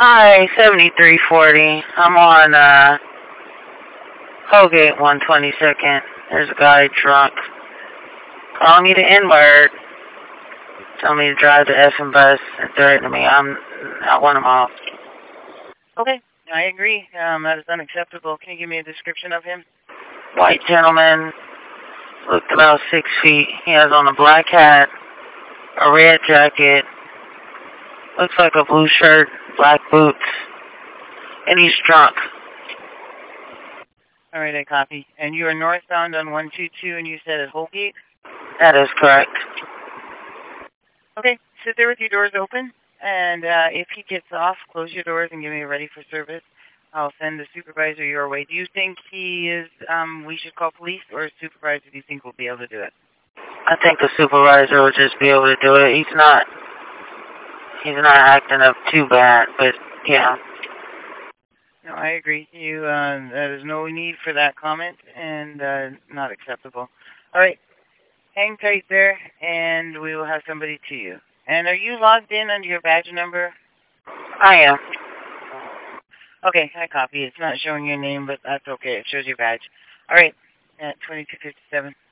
Hi, 7340. I'm on Colgate 122nd. There's a guy drunk calling me the N-word, telling me to drive the effing bus and threatening me. I want him off. Okay, I agree. That is unacceptable. Can you give me a description of him? White gentleman, looked about 6 feet. He has on a black hat, a red jacket, looks like a blue shirt, black boots, and he's drunk. All right, I copy. And you are northbound on 122, and you said at Holgate? That is correct. Okay, sit there with your doors open, and if he gets off, close your doors and get me ready for service. I'll send the supervisor your way. Do you think he is, we should call police, or a supervisor do you think will be able to do it? I think the supervisor will just be able to do it. He's not acting up too bad, but yeah. No, I agree. There's no need for that comment, and not acceptable. All right, hang tight there, and we will have somebody to you. And are you logged in under your badge number? I am. Okay, I copy. It's not showing your name, but that's okay. It shows your badge. All right, at 2257.